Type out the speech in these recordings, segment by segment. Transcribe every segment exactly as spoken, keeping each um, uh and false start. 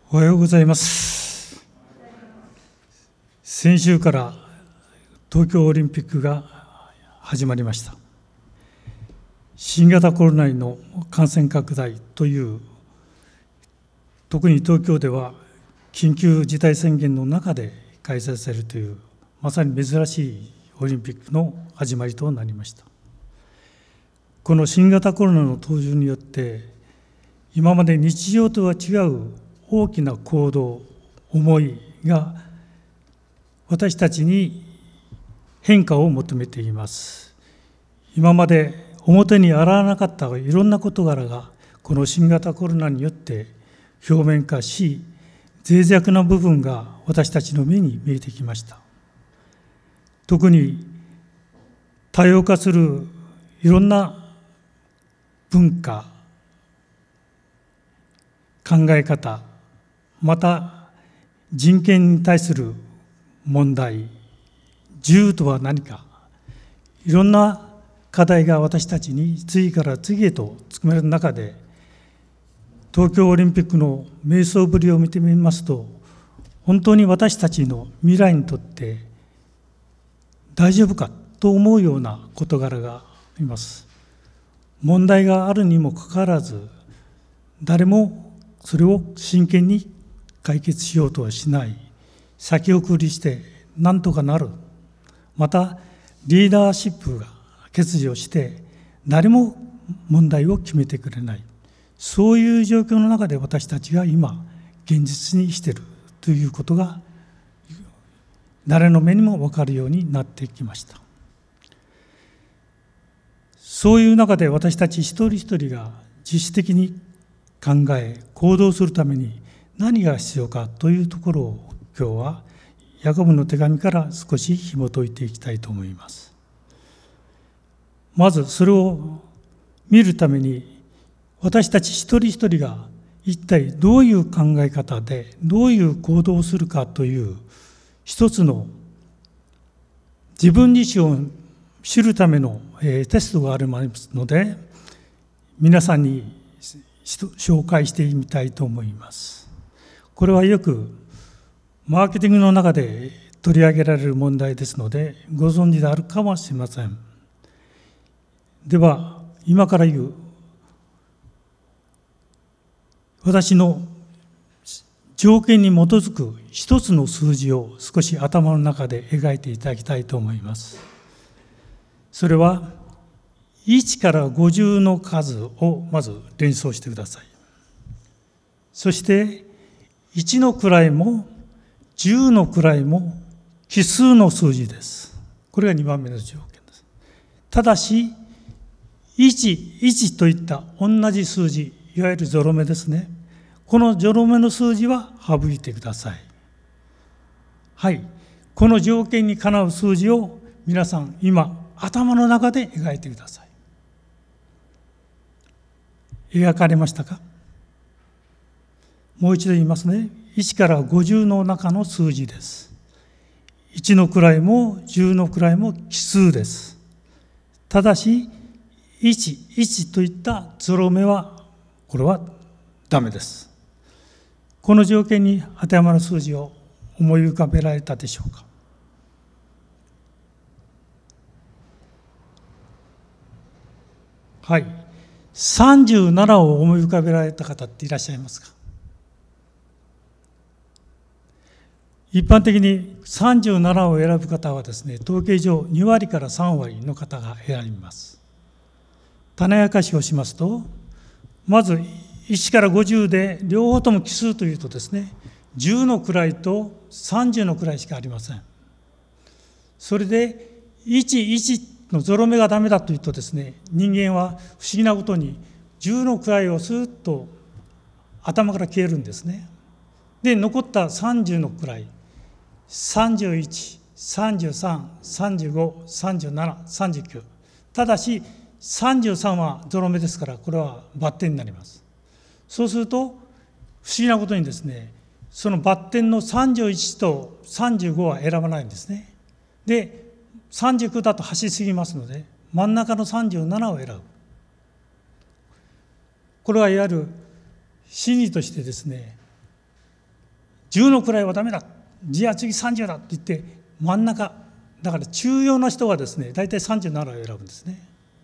おはようございます。先週から東京オリンピックが始まりました。新型コロナの感染拡大という、特に東京では緊急事態宣言の中で開催されるという、まさに珍しいオリンピックの始まりとなりました。この新型コロナの登場によって、今まで日常とは違う大きな行動、思いが私たちに変化を求めています。今まで表に現れなかったいろんな事柄がこの新型コロナによって表面化し、脆弱な部分が私たちの目に見えてきました。特に多様化するいろんな文化、考え方、また人権に対する問題、自由とは何か、いろんな課題が私たちに次から次へと突きまれる中で、東京オリンピックの迷走ぶりを見てみますと、本当に私たちの未来にとって大丈夫かと思うような事柄があります。問題があるにもかかわらず、誰もそれを真剣に解決しようとはしない、先送りして何とかなる、またリーダーシップが欠如して誰も問題を決めてくれない、そういう状況の中で私たちが今現実にしているということが誰の目にも分かるようになってきました。そういう中で私たち一人一人が自主的に考え行動するために何が必要かというところを今日はヤコブの手紙から少し紐解いていきたいと思います。まずそれを見るために私たち一人一人が一体どういう考え方でどういう行動をするかという一つの自分自身を知るためのテストがありますので、皆さんに紹介してみたいと思います。これはよくマーケティングの中で取り上げられる問題ですので、ご存知であるかもしれません。では、今から言う私の条件に基づく一つの数字を少し頭の中で描いていただきたいと思います。それはいちからごじゅうの数をまず連想してください。そしていちの位もじゅうの位も奇数の数字です。これがにばんめの条件です。ただしいち、いちといった同じ数字、いわゆるゾロ目ですね。このゾロ目の数字は省いてください。はい。この条件にかなう数字を皆さん今頭の中で描いてください。描かれましたか？もう一度言いますね。いちからごじゅうの中の数字です。いちの位もじゅうの位も奇数です。ただしいち、いちといったゾロ目はこれはダメです。この条件に当てはまる数字を思い浮かべられたでしょうか？はい。さんじゅうななを思い浮かべられた方っていらっしゃいますか？一般的にさんじゅうななを選ぶ方はですね、統計上にわりからさんわりの方が選びます。種明かしをしますと、まずいちからごじゅうで両方とも奇数というとですね、じゅうの位とさんじゅうの位しかありません。それでいち、いちのゾロ目がダメだというとですね、人間は不思議なことにじゅうの位をスーッと頭から消えるんですね。で、残ったさんじゅうの位、さんじゅういち、さんじゅうさん、さんじゅうご、さんじゅうなな、さんじゅうきゅう。ただしさんじゅうさんはゾロ目ですから、これはバッテンになります。そうすると不思議なことにですね、そのバッテンのさんじゅういちとさんじゅうごは選ばないんですね。で、さんじゅうきゅうだと端すぎますので、真ん中のさんじゅうななを選ぶ。これはいわゆる心理としてですね、 じゅうの位はダメだ、じゃあ次さんじゅうだって言って真ん中、だから中庸な人はですね、大体さんじゅうななを選ぶんですね。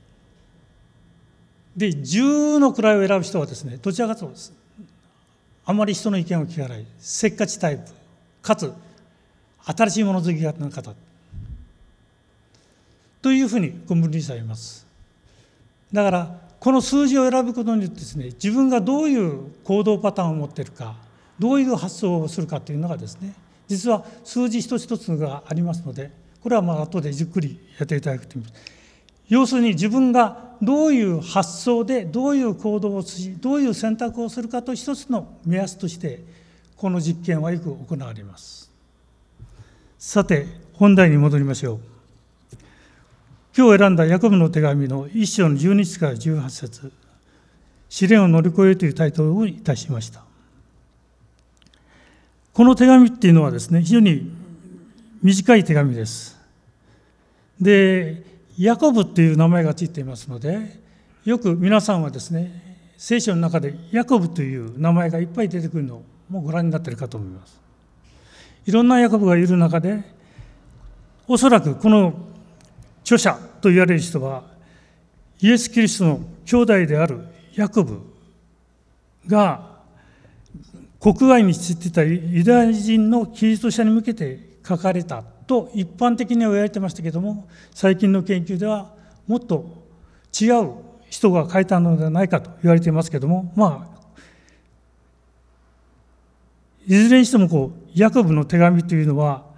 で、じゅうの位を選ぶ人はですね、どちらかというとあまり人の意見を聞かない、せっかちタイプ、かつ新しいもの好きな方というふうに分類されます。だからこの数字を選ぶことによってですね、自分がどういう行動パターンを持っているか、どういう発想をするかというのがですね、実は数字一つ一つがありますので、これはまあ後でじっくりやっていただくという。要するに自分がどういう発想でどういう行動をし、どういう選択をするかと一つの目安としてこの実験はよく行われます。さて本題に戻りましょう。今日選んだヤコブの手紙の一章のじゅうに節からじゅうはち節、試練を乗り越えるというタイトルをいたしました。この手紙っていうのはですね、非常に短い手紙です。で、ヤコブっていう名前がついていますので、よく皆さんはですね、聖書の中でヤコブという名前がいっぱい出てくるのをもうご覧になっているかと思います。いろんなヤコブがいる中で、おそらくこの著者と言われる人は、イエス・キリストの兄弟であるヤコブが国外に散っていたユダヤ人のキリスト者に向けて書かれたと一般的には言われてましたけれども、最近の研究ではもっと違う人が書いたのではないかと言われていますけれども、まあいずれにしてもこうヤコブの手紙というのは、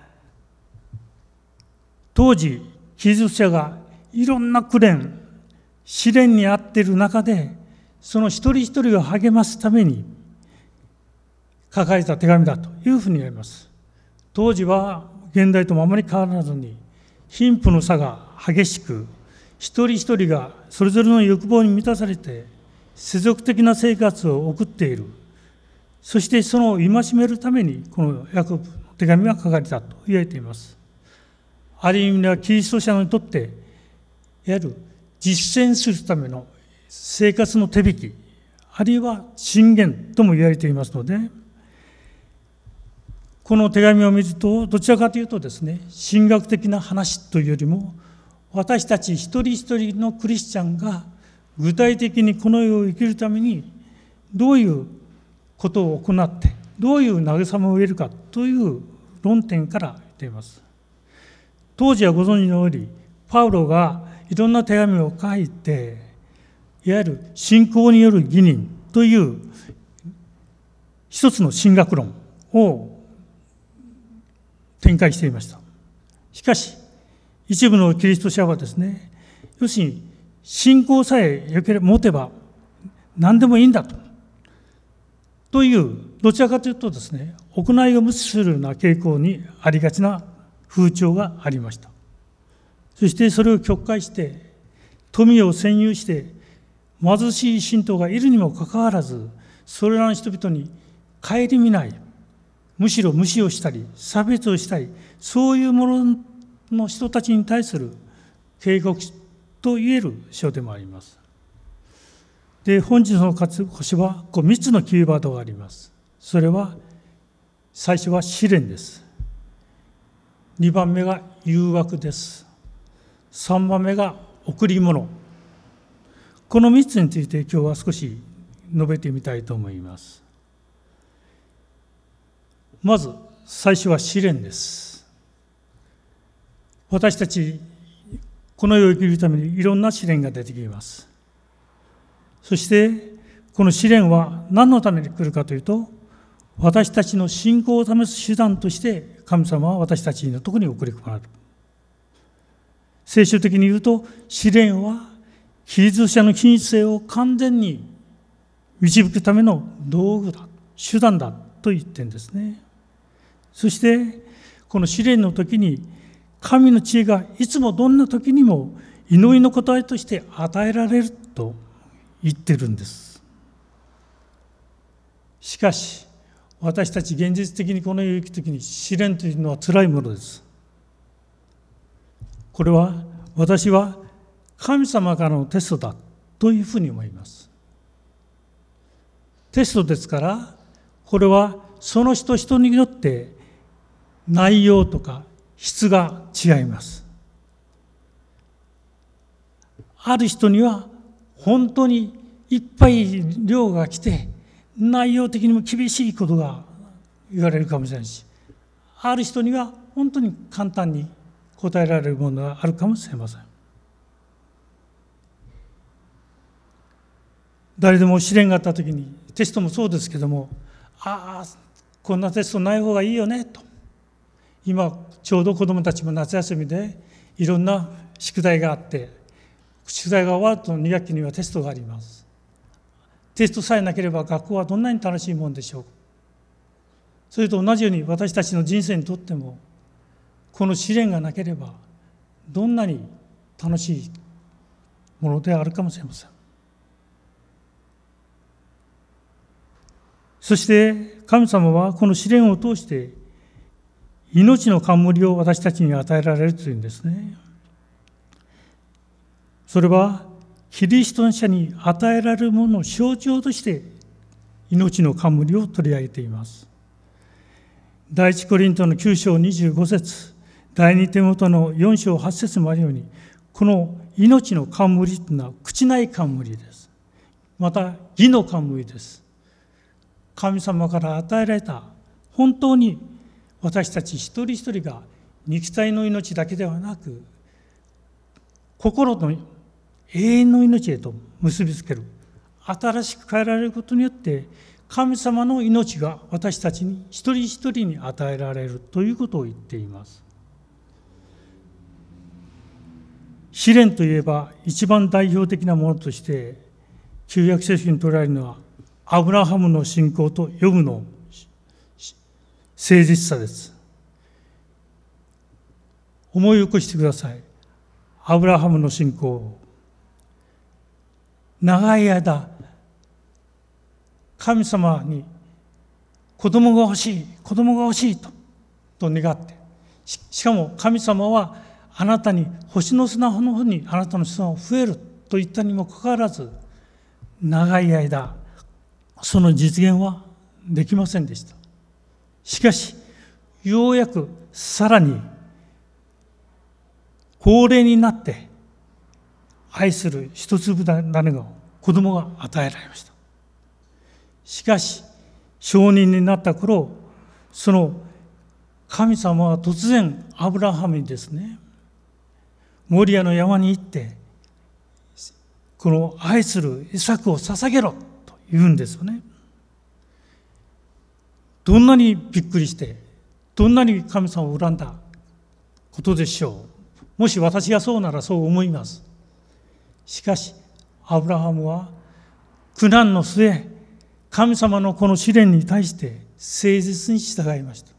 当時キリスト者がいろんな苦練、試練にあっている中で、その一人一人を励ますために書かれた手紙だというふうに言われます。当時は現代ともあまり変わらずに貧富の差が激しく、一人一人がそれぞれの欲望に満たされて世俗的な生活を送っている。そしてその戒めるためにこのヤコブの手紙が書かれたと言われています。ある意味ではキリスト者にとっていわゆる実践するための生活の手引き、あるいは箴言とも言われていますので、この手紙を見るとどちらかというとですね、神学的な話というよりも、私たち一人一人のクリスチャンが具体的にこの世を生きるためにどういうことを行ってどういう慰めを得るかという論点から言っています。当時はご存知のようにパウロがいろんな手紙を書いて、いわゆる信仰による義人という一つの神学論を展開していました。しかし一部のキリスト者はですね、要するに信仰さえよければ持てば何でもいいんだとというどちらかというとですね、行いを無視するような傾向にありがちな風潮がありました。そしてそれを曲解して富を占有して貧しい信徒がいるにもかかわらず、それらの人々に顧みない、むしろ無視をしたり差別をしたり、そういうものの人たちに対する警告と言える書でもあります。で、本日の活星はこうみっつのキーワードがあります。それは最初は試練です。にばんめが誘惑です。さんばんめが贈り物。このみっつについて今日は少し述べてみたいと思います。まず最初は試練です。私たちこの世を生きるためにいろんな試練が出てきます。そしてこの試練は何のために来るかというと、私たちの信仰を試す手段として神様は私たちのところに送り込まれる。聖書的に言うと、試練はキリスト者の品質性を完全に導くための道具だ、手段だと言ってるんですね。そしてこの試練の時に神の知恵がいつもどんな時にも祈りの答えとして与えられると言ってるんです。しかし私たち現実的にこの世を生きる時に試練というのは辛いものです。これは私は神様からのテストだというふうに思います。テストですから、これはその人人によって内容とか質が違います。ある人には本当にいっぱい量が来て内容的にも厳しいことが言われるかもしれないし、ある人には本当に簡単に答えられるものがあるかもしれません。誰でも試練があったときに、テストもそうですけども、ああこんなテストない方がいいよねと。今ちょうど子どもたちも夏休みでいろんな宿題があって、宿題が終わるとに学期にはテストがあります。テストさえなければ学校はどんなに楽しいものでしょう。それと同じように私たちの人生にとっても、この試練がなければどんなに楽しいものであるかもしれません。そして神様はこの試練を通して命の冠を私たちに与えられるというんですね。それはキリスト者に与えられるものの象徴として命の冠を取り上げています。第一コリントのきゅう章にじゅうご節、第二テモテのよん章はち節もあるように、この命の冠というのは朽ちない冠です。また義の冠です。神様から与えられた本当に私たち一人一人が肉体の命だけではなく、心の永遠の命へと結びつける、新しく変えられることによって神様の命が私たちに一人一人に与えられるということを言っています。試練といえば一番代表的なものとして旧約聖書に取られるのはアブラハムの信仰とヨブの誠実さです。思い起こしてください。アブラハムの信仰、長い間神様に子供が欲しい子供が欲しいとと願って、 し, しかも神様はあなたに星の砂の方にあなたの子孫が増えると言ったにもかかわらず、長い間その実現はできませんでした。しかしようやくさらに高齢になって愛する一粒種が子供が与えられました。しかし証人になった頃、その神様は突然アブラハムにですね、モリアの山に行ってこの愛するイサクを捧げろと言うんですよね。どんなにびっくりして、どんなに神様を恨んだことでしょう。もし私がそうならそう思います。しかしアブラハムは苦難の末、神様のこの試練に対して誠実に従いました。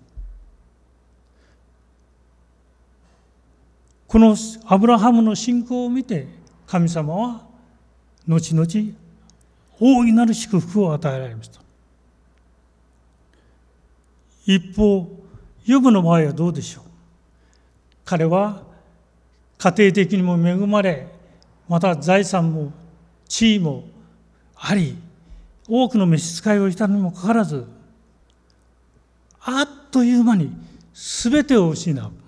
このアブラハムの信仰を見て、神様は後々大いなる祝福を与えられました。一方、ヨブの場合はどうでしょう。彼は家庭的にも恵まれ、また財産も地位もあり、多くの召使いをしたにもかかわらず、あっという間に全てを失う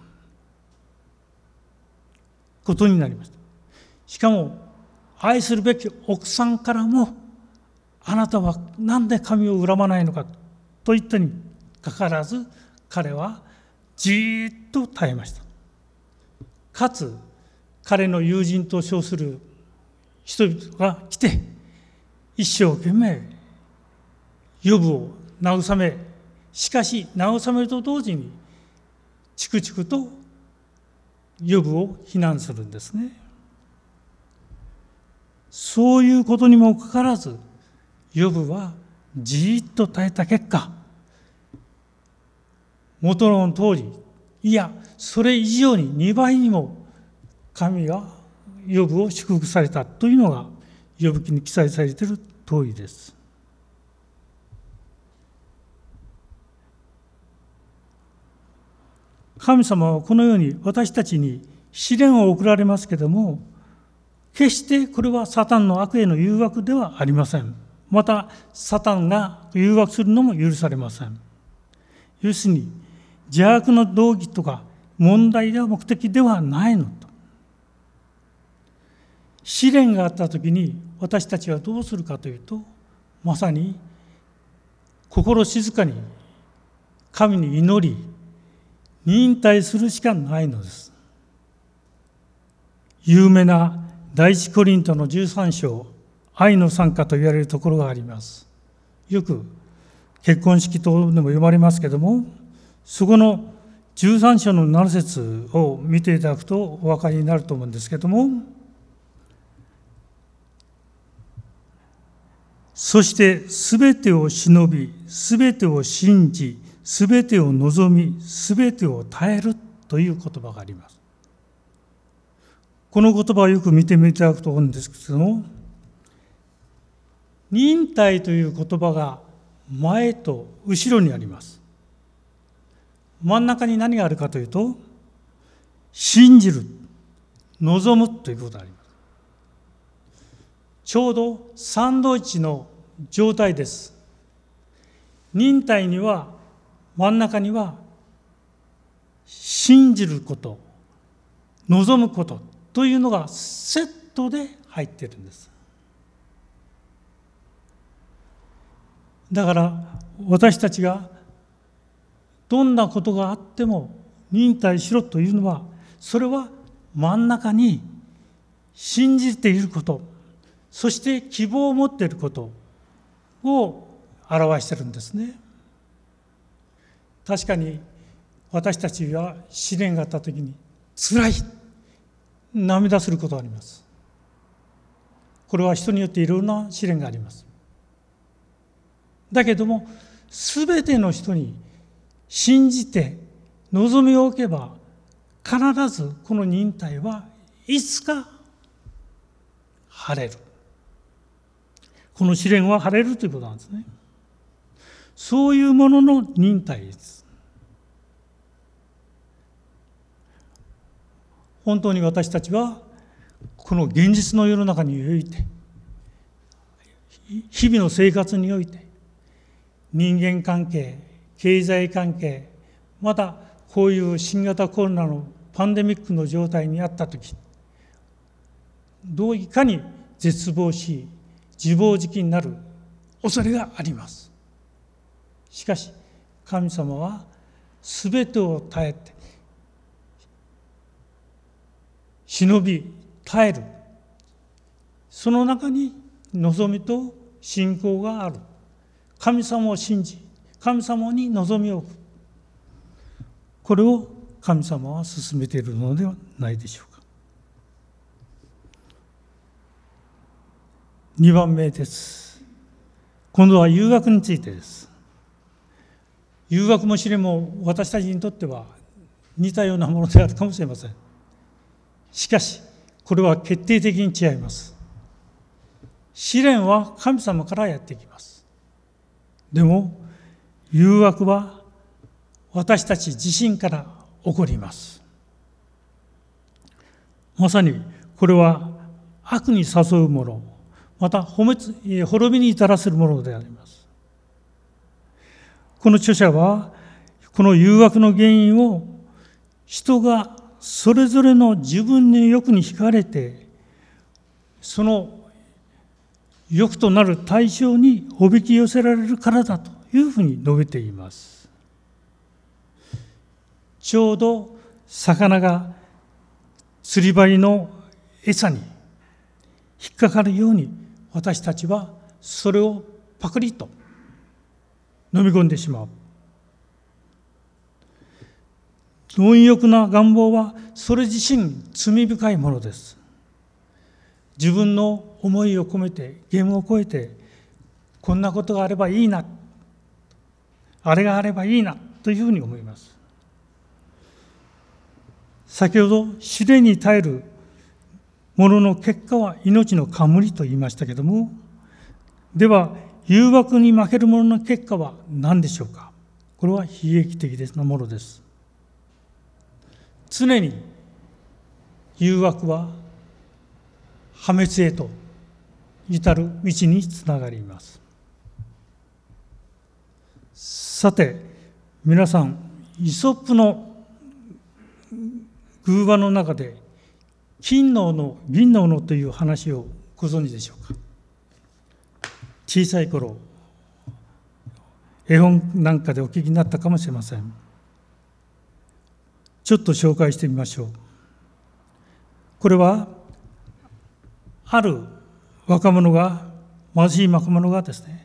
ことになりました。しかも愛するべき奥さんからも、あなたは何で神を恨まないのかと言ったにかかわらず、彼はじーっと耐えました。かつ彼の友人と称する人々が来て、一生懸命ヨブを慰め、しかし慰めると同時にチクチクとヨブを非難するんですね。そういうことにもかかわらず、ヨブはじーっと耐えた結果、元の通り、いやそれ以上ににばいにも神がヨブを祝福されたというのがヨブ記に記載されている通りです。神様はこのように私たちに試練を送られますけれども、決してこれはサタンの悪への誘惑ではありません。またサタンが誘惑するのも許されません。 要するに邪悪の動機とか問題や目的ではないのと。試練があったときに私たちはどうするかというと、まさに心静かに神に祈り忍耐するしかないのです。有名な第一コリントのじゅうさん章、愛の賛歌と言われるところがあります。よく結婚式等でも読まれますけれども、そこのじゅうさん章のなな節を見ていただくとお分かりになると思うんですけれども、そしてすべてを忍び、すべてを信じ、すべてを望み、すべてを耐えるという言葉があります。この言葉をよく見てみていただくと思うんですけれども、忍耐という言葉が前と後ろにあります。真ん中に何があるかというと、信じる、望むということがあります。ちょうどサンドイッチの状態です。忍耐には真ん中には信じること、望むことというのがセットで入っているんです。だから私たちがどんなことがあっても忍耐しろというのは、それは真ん中に信じていること、そして希望を持っていることを表しているんですね。確かに私たちは試練があったときに辛い、涙することがあります。これは人によっていろんな試練があります。だけども、すべての人に信じて望みを置けば、必ずこの忍耐はいつか晴れる。この試練は晴れるということなんですね。そういうものの忍耐です。本当に私たちはこの現実の世の中において、日々の生活において、人間関係、経済関係、またこういう新型コロナのパンデミックの状態にあったとき、どういかに絶望し自暴自棄になる恐れがあります。しかし神様はすべてを耐えて忍び耐える、その中に望みと信仰がある。神様を信じ、神様に望みを置く。これを神様は進めているのではないでしょうか。にばんめです。今度は誘惑についてです。誘惑も試練も私たちにとっては似たようなものであるかもしれません。しかしこれは決定的に違います。試練は神様からやってきます。でも誘惑は私たち自身から起こります。まさにこれは悪に誘うもの、また滅びに至らせるものであります。この著者はこの誘惑の原因を人がそれぞれの自分の欲に惹かれて、その欲となる対象におびき寄せられるからだというふうに述べています。ちょうど魚が釣り針の餌に引っかかるように、私たちはそれをパクリと飲み込んでしまう。貪欲な願望はそれ自身罪深いものです。自分の思いを込めて、限を超えて、こんなことがあればいいな、あれがあればいいなというふうに思います。先ほど試練に耐えるものの結果は命の冠と言いましたけれども、では誘惑に負けるものの結果は何でしょうか。これは悲劇的なものです。常に誘惑は破滅へと至る道につながります。さて、 皆さん、イソップの寓話の中で金の斧、銀の斧という話をご存知でしょうか。小さい頃、絵本なんかでお聞きになったかもしれません。ちょっと紹介してみましょう。これはある若者が、貧しい若者がですね、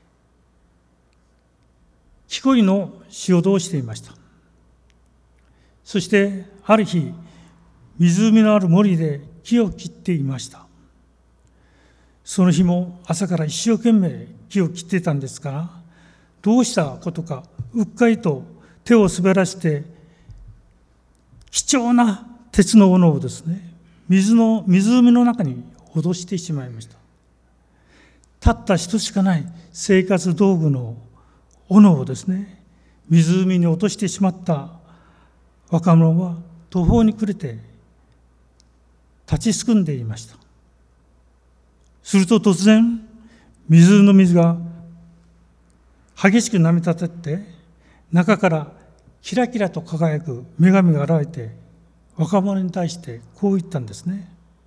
木こりの仕事をしていました。そしてある日、湖のある森で木を切っていました。その日も朝から一生懸命木を切っていたんですが、どうしたことかうっかりと手を滑らして貴重な鉄の斧をですね、水の湖の中に落としてしまいました。たった一つしかない生活道具の斧をですね、湖に落としてしまった若者は途方に暮れて立ちすくんでいました。すると突然、湖の水が激しく波立てて、中からキラキラと輝く女神が現れて、若者に対してこう言ったんですね。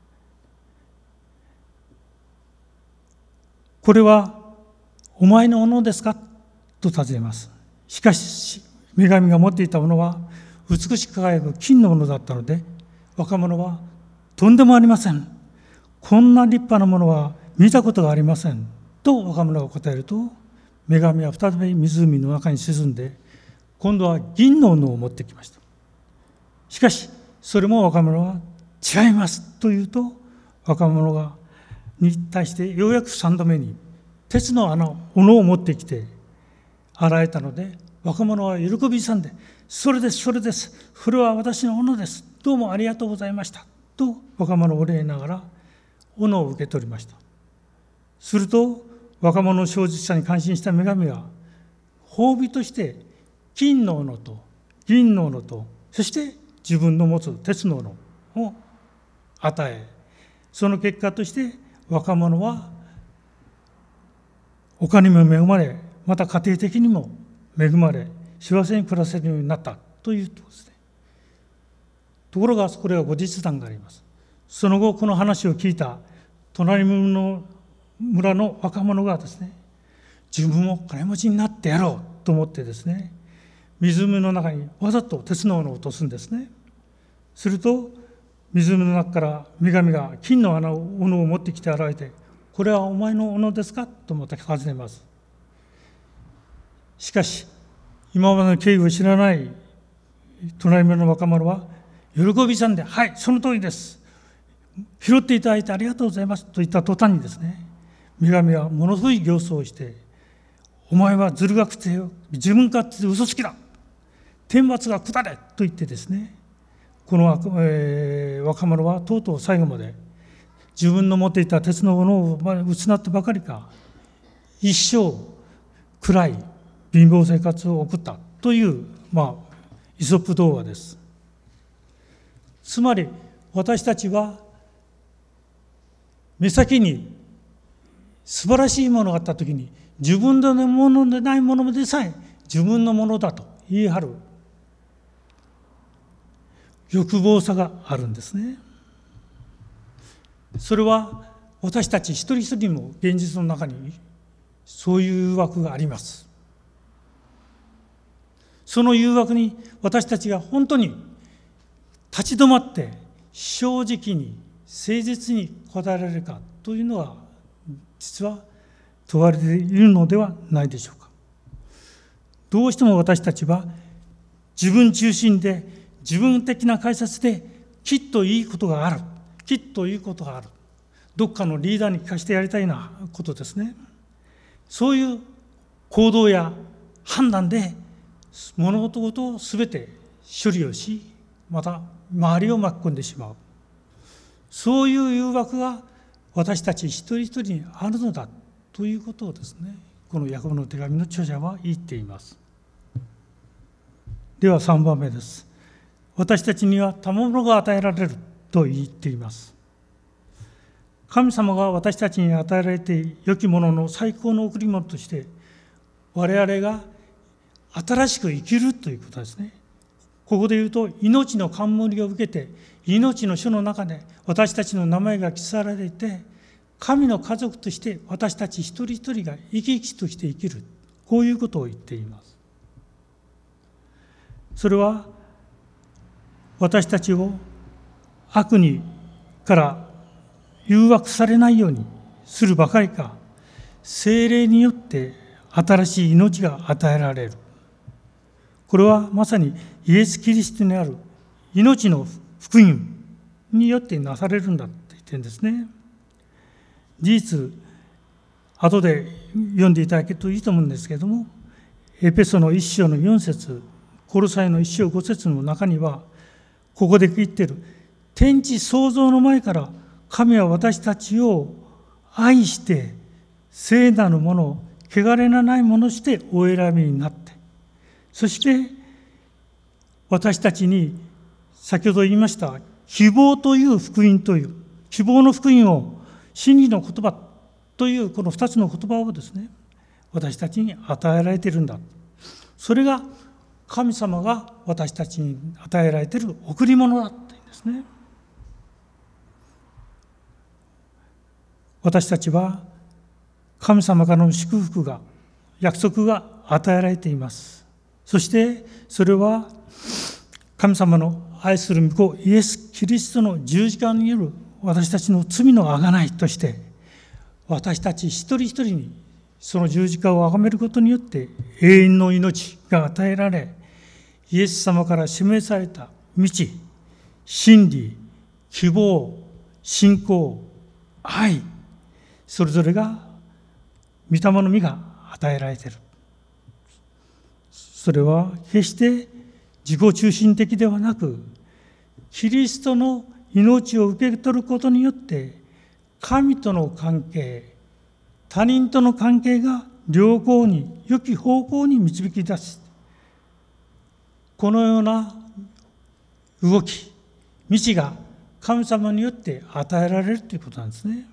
これはお前の斧ですかと尋ねます。しかし女神が持っていた斧は美しく輝く金の斧だったので、若者はとんでもありません、こんな立派なものは見たことがありませんと若者が答えると、女神は再び湖の中に沈んで、今度は銀の斧を持ってきました。しかしそれも若者は違いますと言うと、若者がに対してようやく三度目に鉄の穴斧を持ってきて現れたので、若者は喜び勇んで、それですそれです、それは私の斧です、どうもありがとうございましたと若者をお礼ながら斧を受け取りました。すると若者の正直さに感心した女神は褒美として金の斧と銀の斧と、そして自分の持つ鉄の斧を与え、その結果として若者はお金にも恵まれ、また家庭的にも恵まれ、幸せに暮らせるようになったというとですね。ところがこれは後日談があります。その後この話を聞いた隣の村の若者がですね、自分も金持ちになってやろうと思ってですね、湖の中にわざと鉄の斧を落とすんですね。すると湖の中から女神が金の斧を持ってきて現れて、これはお前の斧ですかとまた尋ねます。しかし今までの経緯を知らない隣村の若者は喜びさんで、はい、その通りです、拾っていただいてありがとうございますと言った途端にですね、女神はものすごい形相をして、お前はずるがくて自分勝手で嘘つきだ、天罰が下れと言ってですね、この、えー、若者はとうとう最後まで自分の持っていた鉄の斧を失ってばかりか、一生暗い貧乏生活を送ったという、まあ、イソップ童話です。つまり私たちは目先に素晴らしいものがあったときに、自分のものでないものでさえ自分のものだと言い張る欲望さがあるんですね。それは私たち一人一人にも現実の中にそういう誘惑があります。その誘惑に私たちが本当に立ち止まって正直に誠実に答えられるかというのは、実は問われているのではないでしょうか。どうしても私たちは自分中心で自分的な解説できっといいことがある、きっといいことがある、どっかのリーダーに聞かせてやりたいなことですね。そういう行動や判断で物事ごとを全て処理をし、また周りを巻き込んでしまう、そういう誘惑が私たち一人一人にあるのだということをですね、このヤコブの手紙の著者は言っています。ではさんばんめです。私たちには賜物が与えられると言っています。神様が私たちに与えられて良きものの最高の贈り物として、我々が新しく生きるということですね。ここで言うと、命の冠を受けて、命の書の中で私たちの名前が記されていて、神の家族として私たち一人一人が生き生きとして生きる。こういうことを言っています。それは、私たちを悪にから誘惑されないようにするばかりか、聖霊によって新しい命が与えられる。これはまさにイエス・キリストにある命の福音によってなされるんだと言ってるんですね。事実、後で読んでいただけるといいと思うんですけれども、エペソの一章の四節、コロサイの一章五節の中には、ここで言っている、天地創造の前から神は私たちを愛して聖なるもの、汚れのないものとしてお選びになって、そして私たちに先ほど言いました希望という福音という希望の福音を真理の言葉というこの二つの言葉をですね、私たちに与えられているんだ。それが神様が私たちに与えられている贈り物だっていうんですね。私たちは神様からの祝福が、約束が与えられています。そしてそれは神様の愛する御子イエス・キリストの十字架による私たちの罪の贖いとして、私たち一人一人にその十字架をあがめることによって永遠の命が与えられ、イエス様から示された道、真理、希望、信仰、愛、それぞれが御霊の実が与えられている。それは決して自己中心的ではなく、キリストの命を受け取ることによって神との関係、他人との関係が良好に、良き方向に導き出す、このような動き、道が神様によって与えられるということなんですね。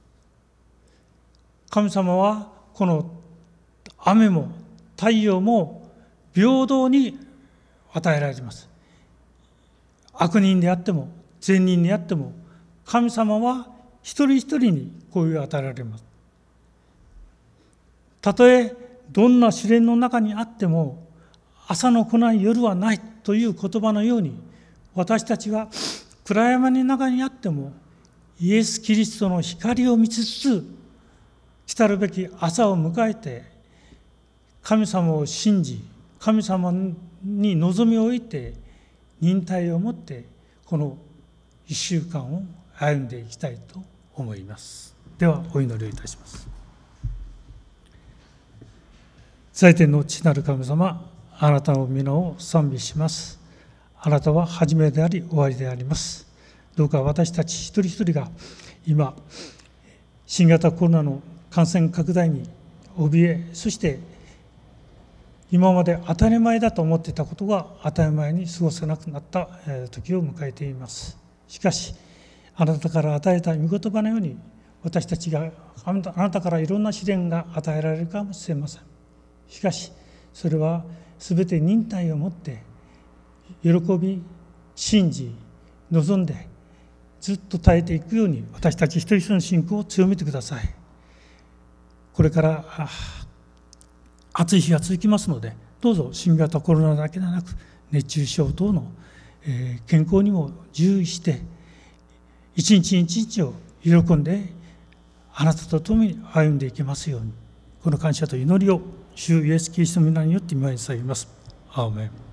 神様はこの雨も太陽も平等に与えられています。悪人であっても善人であっても、神様は一人一人にこういう与えられます。たとえどんな試練の中にあっても、朝の来ない夜はないという言葉のように、私たちは暗闇の中にあってもイエス・キリストの光を見つつ、来たるべき朝を迎えて神様を信じ、神様に望みを置いて忍耐を持ってこの一週間を歩んでいきたいと思います。ではお祈りをいたします。在天の父なる神様、あなたの皆を賛美します。あなたは初めであり終わりであります。どうか私たち一人一人が今新型コロナの感染拡大に怯え、そして今まで当たり前だと思っていたことが当たり前に過ごせなくなった時を迎えています。しかしあなたから与えた御言葉のように、私たちがあなたからいろんな試練が与えられるかもしれません。しかしそれはすべて忍耐を持って喜び、信じ、望んでずっと耐えていくように、私たち一人一人の信仰を強めてください。これから暑い日が続きますので、どうぞ新型コロナだけでなく熱中症等の健康にも注意して、一日一日を喜んであなたと共に歩んでいけますように、この感謝と祈りを主イエスキリストの皆によって御前に捧げます。アーメン。